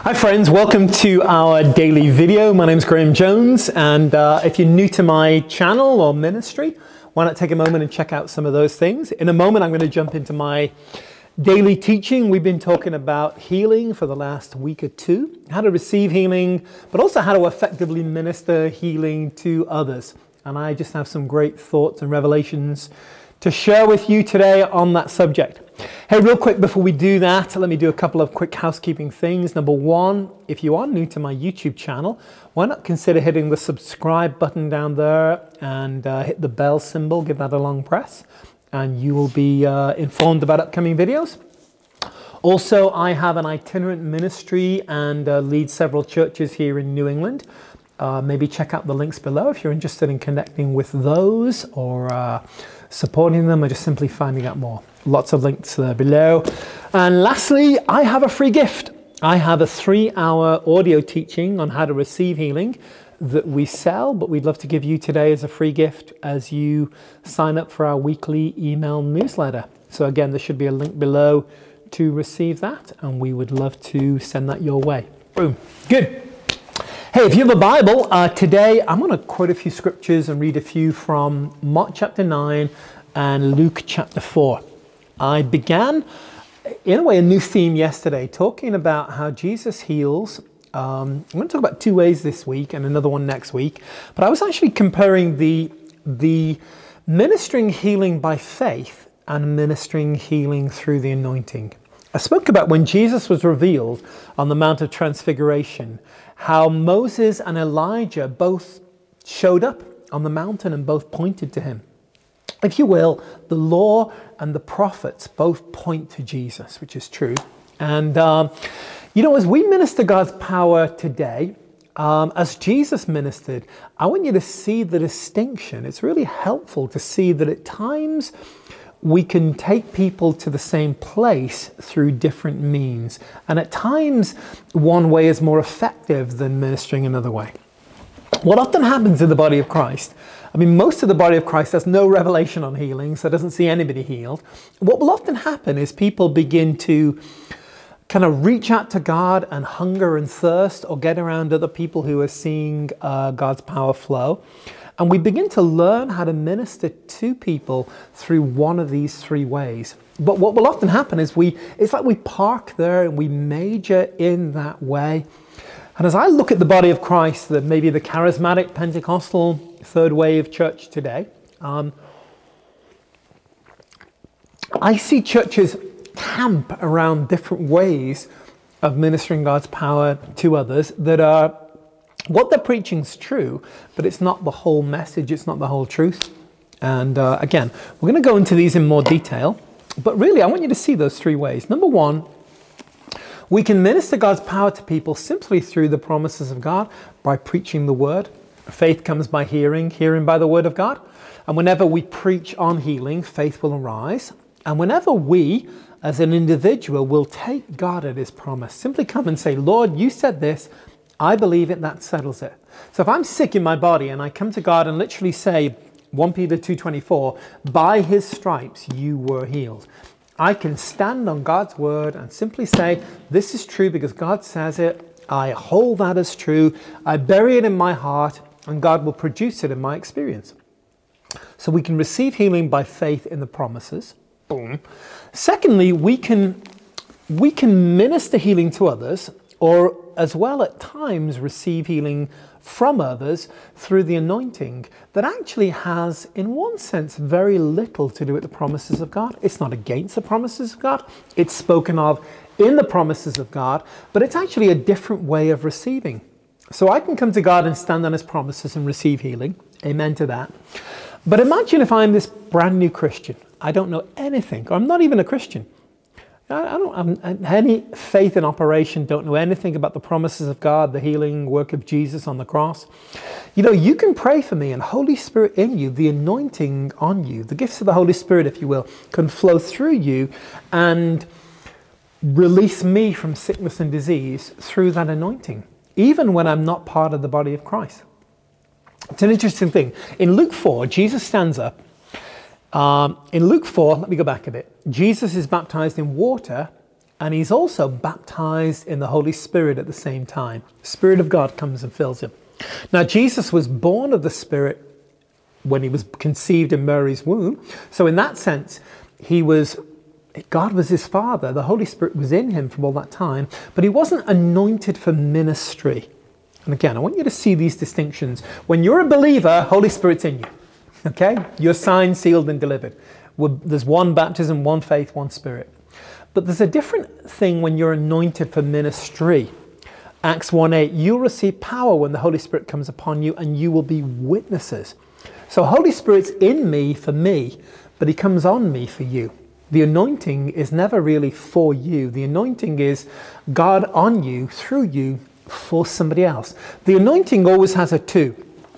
Hi friends, welcome to our daily video. My name is Graham Jones, and if you're new to my channel or ministry, why not take a moment and check out some of those things. In a moment I'm going to jump into my daily teaching. We've been talking about healing for the last week or two, how to receive healing, but also how to effectively minister healing to others. And I just have some great thoughts and revelations to share with you today on that subject. Hey, real quick before we do that, let me do a couple of quick housekeeping things. Number one, if you are new to my YouTube channel, why not consider hitting the subscribe button down there and hit the bell symbol, give that a long press, and you will be informed about upcoming videos. Also, I have an itinerant ministry and lead several churches here in New England. Maybe check out the links below if you're interested in connecting with those or supporting them or just simply finding out more. Lots of links there below. And lastly, I have a free gift. I have a 3-hour audio teaching on how to receive healing that we sell, but we'd love to give you today as a free gift as you sign up for our weekly email newsletter. So again, there should be a link below to receive that, and we would love to send that your way. Boom. Good. Hey, if you have a Bible, today I'm going to quote a few scriptures and read a few from Mark chapter 9 and Luke chapter 4. I began, in a way, a new theme yesterday, talking about how Jesus heals. I'm going to talk about 2 ways this week and another one next week. But I was actually comparing the ministering healing by faith and ministering healing through the anointing. I spoke about when Jesus was revealed on the Mount of Transfiguration, how Moses and Elijah both showed up on the mountain and both pointed to him. If you will, the law and the prophets both point to Jesus, which is true. And, as we minister God's power today, as Jesus ministered, I want you to see the distinction. It's really helpful to see that at times we can take people to the same place through different means. And at times, one way is more effective than ministering another way. What often happens in the body of Christ, most of the body of Christ has no revelation on healing, so doesn't see anybody healed. What will often happen is people begin to kind of reach out to God and hunger and thirst or get around other people who are seeing God's power flow. And we begin to learn how to minister to people through one of these 3 ways. But what will often happen is it's like we park there and we major in that way. And as I look at the body of Christ, maybe the charismatic Pentecostal third wave church today, I see churches camp around different ways of ministering God's power to others that are, what they're preaching is true, but it's not the whole message, it's not the whole truth. And again, we're going to go into these in more detail, but really I want you to see those 3 ways. Number one, we can minister God's power to people simply through the promises of God by preaching the word. Faith comes by hearing, hearing by the word of God. And whenever we preach on healing, faith will arise. And whenever we, as an individual, will take God at his promise, simply come and say, Lord, you said this, I believe it, that settles it. So if I'm sick in my body and I come to God and literally say, 1 Peter 2:24, by his stripes you were healed. I can stand on God's word and simply say, this is true because God says it. I hold that as true. I bury it in my heart and God will produce it in my experience. So we can receive healing by faith in the promises. Boom. Secondly, we can minister healing to others, or as well at times receive healing from others through the anointing that actually has, in one sense, very little to do with the promises of God. It's not against the promises of God. It's spoken of in the promises of God, but it's actually a different way of receiving. So I can come to God and stand on his promises and receive healing. Amen to that. But imagine if I'm this brand new Christian. I don't know anything, or I'm not even a Christian. I don't have any faith in operation, don't know anything about the promises of God, the healing work of Jesus on the cross. You can pray for me and Holy Spirit in you, the anointing on you, the gifts of the Holy Spirit, if you will, can flow through you and release me from sickness and disease through that anointing, even when I'm not part of the body of Christ. It's an interesting thing. In Luke 4, Jesus stands up. In Luke 4, let me go back a bit. Jesus is baptized in water And he's also baptized in the Holy Spirit at the same time. The Spirit of God comes and fills him. Now, Jesus was born of the Spirit when he was conceived in Mary's womb. So in that sense, God was his father. The Holy Spirit was in him from all that time, but he wasn't anointed for ministry. And again, I want you to see these distinctions. When you're a believer, Holy Spirit's in you. Okay? You're signed, sealed, and delivered. There's one baptism, one faith, one Spirit. But there's a different thing when you're anointed for ministry. Acts 1:8, you'll receive power when the Holy Spirit comes upon you, and you will be witnesses. So Holy Spirit's in me for me, but he comes on me for you. The anointing is never really for you. The anointing is God on you, through you, for somebody else. The anointing always has a two.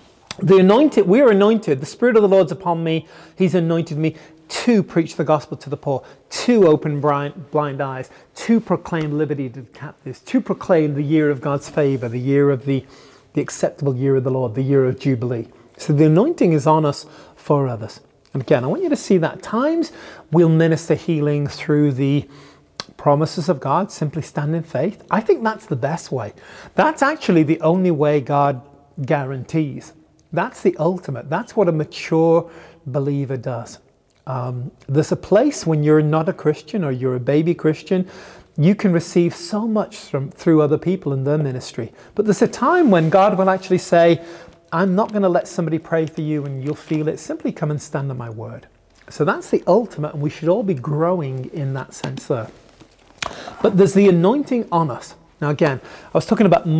We're anointed. The Spirit of the Lord's upon me. He's anointed me to preach the gospel to the poor, to open blind eyes, to proclaim liberty to the captives, to proclaim the year of God's favor, the year of the acceptable year of the Lord, the year of Jubilee. So the anointing is on us for others. And again, I want you to see that at times we'll minister healing through the promises of God, simply stand in faith. I think that's the best way. That's actually the only way God guarantees. That's the ultimate. That's what a mature believer does. There's a place when you're not a Christian or you're a baby Christian, you can receive so much through other people in their ministry. But there's a time when God will actually say, I'm not going to let somebody pray for you and you'll feel it. Simply come and stand on my word. So that's the ultimate, and we should all be growing in that sense there. But there's the anointing on us. Now again, I was talking about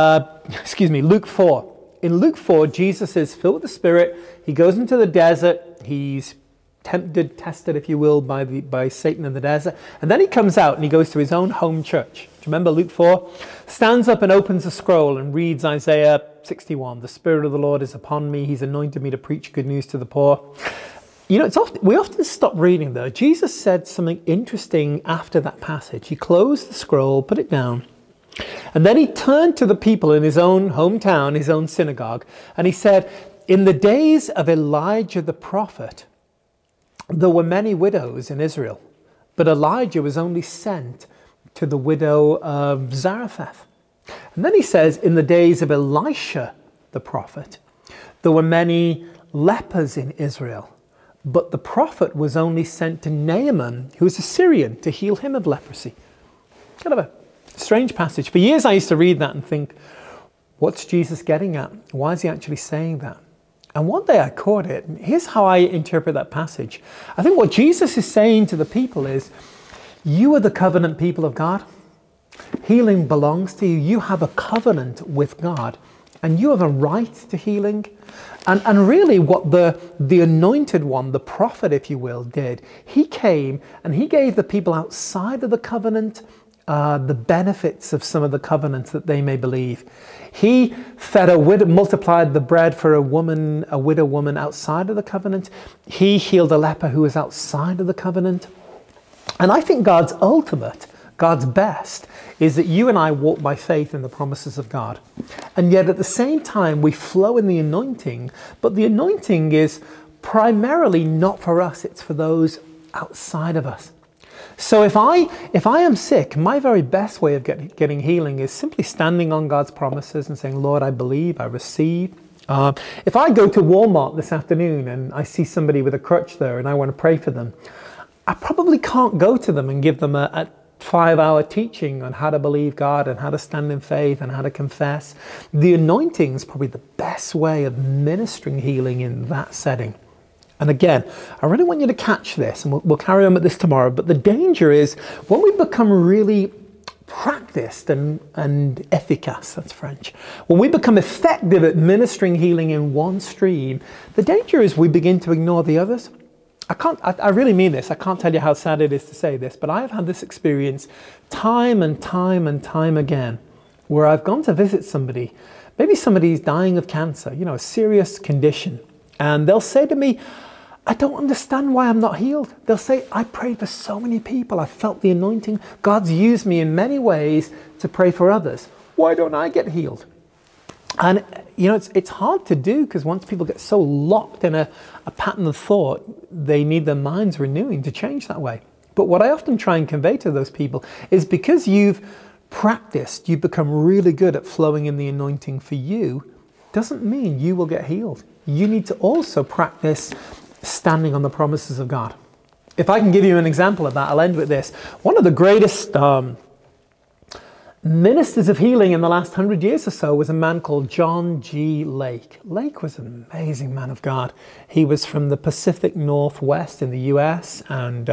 Luke 4. In Luke 4, Jesus is filled with the Spirit. He goes into the desert. He's tested, if you will, by Satan in the desert. And then he comes out and he goes to his own home church. Do you remember Luke 4? Stands up and opens a scroll and reads Isaiah 61. The Spirit of the Lord is upon me. He's anointed me to preach good news to the poor. You know, we often stop reading though. Jesus said something interesting after that passage. He closed the scroll, put it down, and then he turned to the people in his own hometown, his own synagogue, and he said, in the days of Elijah the prophet, there were many widows in Israel, but Elijah was only sent to the widow of Zarephath. And then he says, in the days of Elisha the prophet, there were many lepers in Israel, but the prophet was only sent to Naaman, who was a Syrian, to heal him of leprosy. Kind of a strange passage. For years I used to read that and think, what's Jesus getting at? Why is he actually saying that? And one day I caught it. Here's how I interpret that passage. I think what Jesus is saying to the people is, you are the covenant people of God. Healing belongs to you. You have a covenant with God, and you have a right to healing. And really what the anointed one, the prophet, if you will, did, he came and he gave the people outside of the covenant the benefits of some of the covenants that they may believe. He fed multiplied the bread for a widow woman outside of the covenant. He healed a leper who was outside of the covenant. And I think God's ultimate, God's best, is that you and I walk by faith in the promises of God. And yet at the same time, we flow in the anointing, but the anointing is primarily not for us, it's for those outside of us. So if I am sick, my very best way of getting healing is simply standing on God's promises and saying, Lord, I believe, I receive. If I go to Walmart this afternoon and I see somebody with a crutch there and I want to pray for them, I probably can't go to them and give them a 5-hour teaching on how to believe God and how to stand in faith and how to confess. The anointing is probably the best way of ministering healing in that setting. And again, I really want you to catch this, and we'll carry on with this tomorrow, but the danger is when we become really practiced and efficace, that's French, when we become effective at ministering healing in one stream, the danger is we begin to ignore the others. I really mean this. I can't tell you how sad it is to say this, but I have had this experience time and time and time again, where I've gone to visit somebody, maybe somebody's dying of cancer, a serious condition, and they'll say to me, I don't understand why I'm not healed. They'll say, I prayed for so many people. I felt the anointing. God's used me in many ways to pray for others. Why don't I get healed? And, it's hard to do because once people get so locked in a pattern of thought, they need their minds renewing to change that way. But what I often try and convey to those people is because you've practiced, you've become really good at flowing in the anointing for you, doesn't mean you will get healed. You need to also practice standing on the promises of God. If I can give you an example of that, I'll end with this. One of the greatest ministers of healing in the last 100 years or so was a man called John G. Lake. Lake was an amazing man of God. He was from the Pacific Northwest in the US and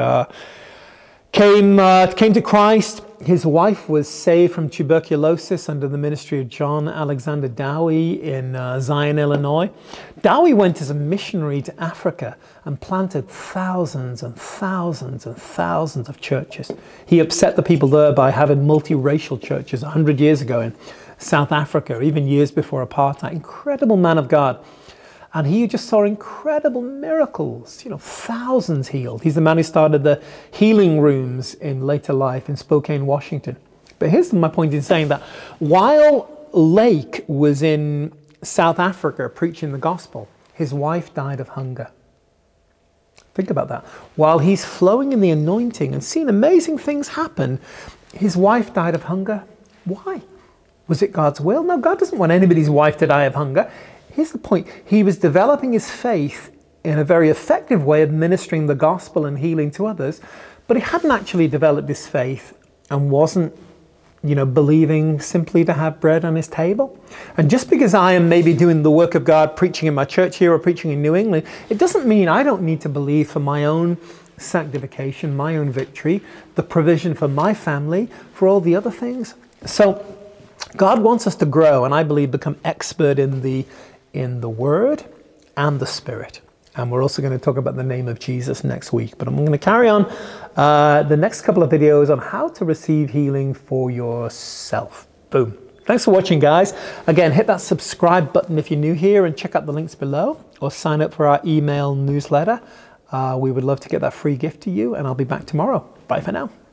came to Christ. His wife was saved from tuberculosis under the ministry of John Alexander Dowie in Zion, Illinois. Dowie went as a missionary to Africa and planted thousands and thousands and thousands of churches. He upset the people there by having multiracial churches 100 years ago in South Africa, even years before apartheid. Incredible man of God. And he just saw incredible miracles, thousands healed. He's the man who started the healing rooms in later life in Spokane, Washington. But here's my point in saying that while Lake was in South Africa preaching the gospel, his wife died of hunger. Think about that. While he's flowing in the anointing and seeing amazing things happen, his wife died of hunger. Why? Was it God's will? No, God doesn't want anybody's wife to die of hunger. Here's the point. He was developing his faith in a very effective way of ministering the gospel and healing to others, but he hadn't actually developed his faith and wasn't, believing simply to have bread on his table. And just because I am maybe doing the work of God, preaching in my church here or preaching in New England, it doesn't mean I don't need to believe for my own sanctification, my own victory, the provision for my family, for all the other things. So God wants us to grow and I believe become expert in the Word and the Spirit. And we're also going to talk about the name of Jesus next week. But I'm going to carry on the next couple of videos on how to receive healing for yourself. Boom. Thanks for watching, guys. Again, hit that subscribe button if you're new here and check out the links below or sign up for our email newsletter. We would love to get that free gift to you and I'll be back tomorrow. Bye for now.